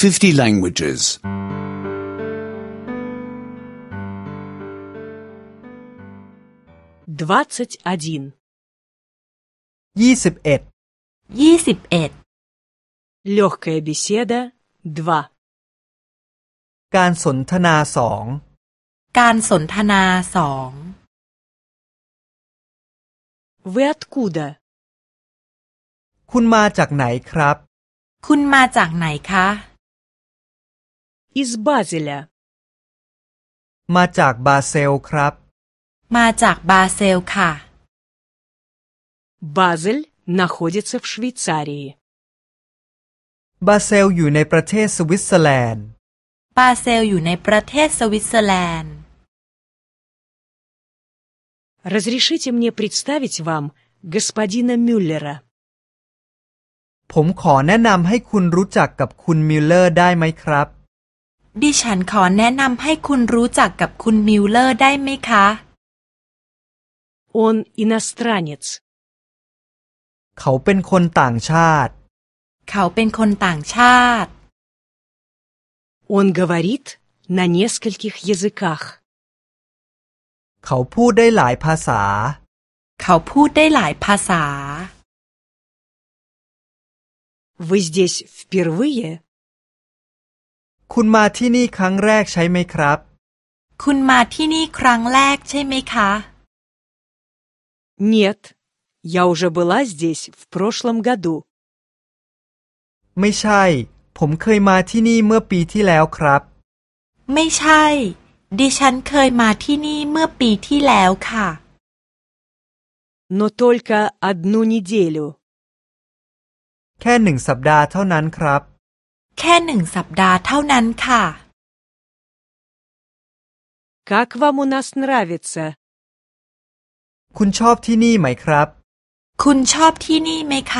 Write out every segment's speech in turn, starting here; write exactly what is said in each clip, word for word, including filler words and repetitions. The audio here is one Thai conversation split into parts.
fifty languages. Двадцать один. ยี่สิบเอ็ดยี่สิบเอ็ด Легкая беседа. Два. การสนทนาสองการสนทนาสอง Вы откуда? คุณมาจากไหนครับคุณมาจากไหนคะ Из Базеля. มาจากบาเซลครับมาจากบาเซลค่ะ Базель находится в Швейцарии. บาเซลอยู่ในประเทศสวิตเซอร์แลนด์บาเซลอยู่ในประเทศสวิตเซอร์แลนด์ Разрешите мне представить вам господина Мюллера. ผมขอแนะนำให้คุณรู้จักกับคุณมิลเลอร์ได้ไหมครับดิฉันขอแนะนำให้คุณรู้จักกับคุณมิลเลอร์ได้ไหมคะ Он иностранец. เขาเป็นคนต่างชาติเขาเป็นคนต่างชาติ Он говорит на нескольких языках. เขาพูดได้หลายภาษาเขาพูดได้หลายภาษา Вы здесь впервые? คุณมาที่นี่ครั้งแรกใช่ไหมครับคุณมาที่นี่ครั้งแรกใช่ไหมคะ Нет, я уже была здесь в прошлом году. ไม่ใช่ ผมเคยมาที่นี่เมื่อปีที่แล้วครับไม่ใช่ ดิฉันเคยมาที่นี่เมื่อปีที่แล้วค่ะ Но только одну неделю. แค่หนึ่งสัปดาห์เท่านั้นครับแค่หนึ่งสัปดาห์เท่านั้นค่ะ Как вам у нас нравится? คุณชอบที่นี่ไหมครับคุณชอบที่นี่ไหมคะ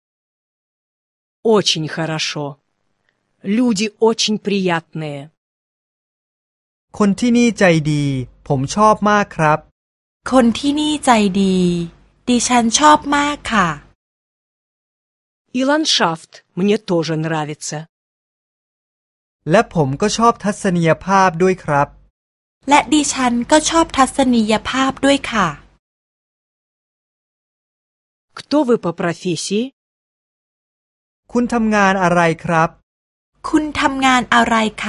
Очень хорошо. Люди очень приятные. คนที่นี่ใจดี ผมชอบมากครับคนที่นี่ใจดี ดิฉันชอบมากค่ะ И ландшафт мне тоже нравится. และผมก็ชอบทัศนียภาพด้วยครับและดิฉันก็ชอบทัศนียภาพด้วยค่ะ Кто вы по профессии? คุณทำงานอะไรครับคุณทำงานอะไรคะ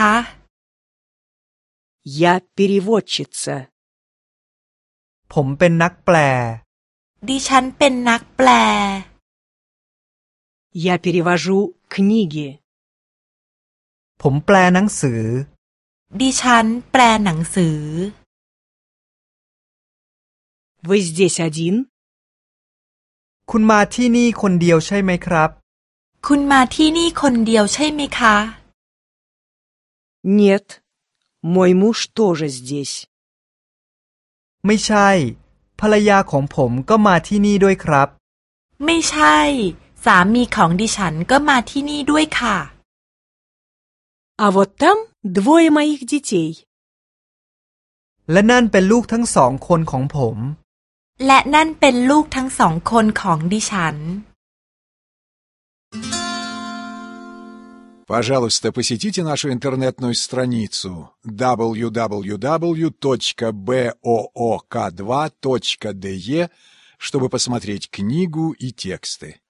Я переводчица. ผมเป็นนักแปลดิฉันเป็นนักแปล Я перевожу книги. ผมแปลหนังสือดิฉันแปลหนังสือ Вы здесь один? คุณมาที่นี่คนเดียวใช่ไหมครับคุณมาที่นี่คนเดียวใช่ไหมคะ Нет, мой муж тоже здесь. ไม่ใช่ ภรรยาของผมก็มาที่นี่ด้วยครับไม่ใช่ สามีของดิฉันก็มาที่นี่ด้วยค่ะ А вот там двое моих детей. และนั่นเป็นลูกทั้งสองคนของผมและนั่นเป็นลูกทั้งสองคนของดิฉัน Пожалуйста, посетите нашу интернетную страницу дабл ю дабл ю дабл ю точка боок два точка де, чтобы посмотреть книгу и тексты.